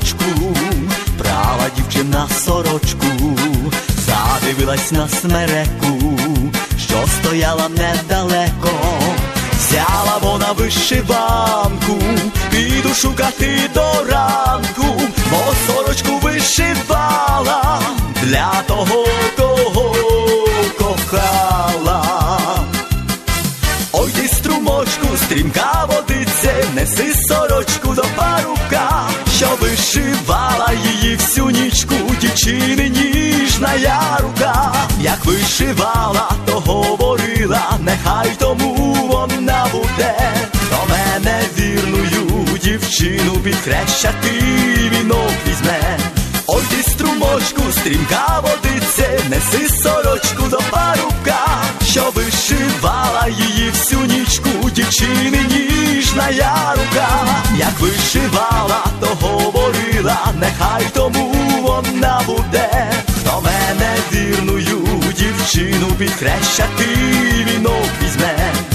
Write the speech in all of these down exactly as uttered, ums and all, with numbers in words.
сорочку, права дівчина сорочку, задивилась на смереку, що стояла недалеко. Взяла вона вишиванку, піду шукати до ранку, бо сорочку вишивала для того, кого кохала. Ой, ти, струмочку, стрімка водице, неси сорочку до парубка, що вишивала її всю нічку дівчини ніжна я рука. Як вишивала, то говорила, нехай тому вона буде до мене вірною дівчину під хрещатий вінок візьме. Ой, ти, струмочку, стрімка водице, неси сорочку до парубка, що вишивала її всю нічку дівчини ніжна я рука. Як вишивала, то говорила, нехай тому вона буде до мене вірною дівчину під хрещатий вінок візьме.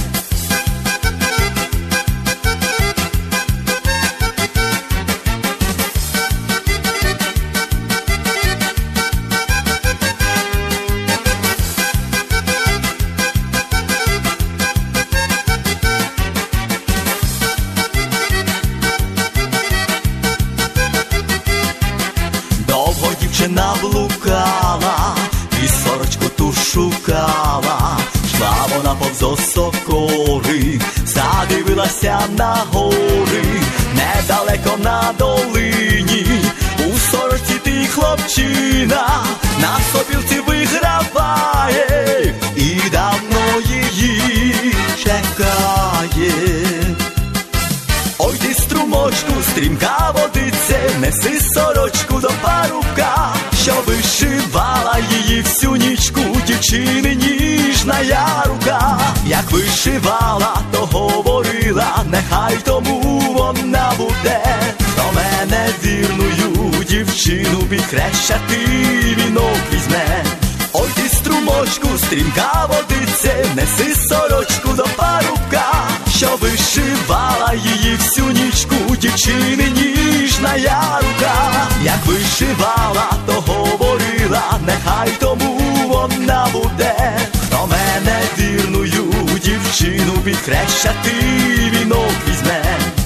Дівчина блукала, і сорочку ту шукала, шла вона повз осокори, задивилася на гори, недалеко на долині, у сорочці ти хлопчина, на сопілці виграває, і давно її чекає. Ой, ти, струмочку, стрімка водице, неси сорочку до парубка, що вишивала її всю нічку дівчини ніжна я рука. Як вишивала, то говорила, нехай тому вона буде до мене вірною дівчину під хрещатий вінок візьме. Ой, ти, струмочку, стрімка водице, неси сорочку до парубка, що вишивала її всю нічку дівчини ніжна я рука. Як вишивала, то говорила, нехай тому вона буде до мене вірною дівчину під хрещатий вінок візьме.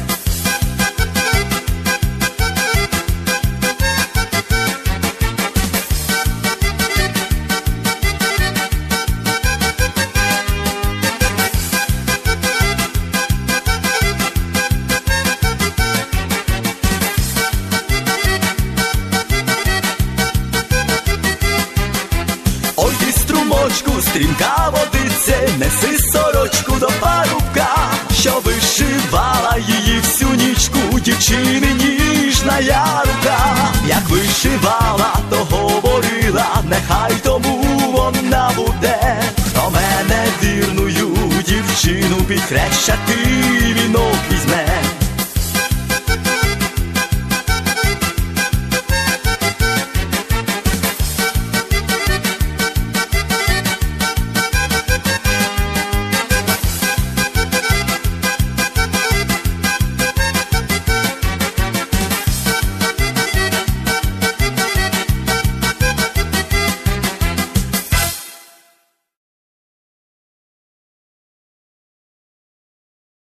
Стрімка водице, неси сорочку до парубка, що вишивала її всю нічку дівчини ніжна я рука. Як вишивала, то говорила, нехай тому вона буде до мене вірною дівчину під хрещатий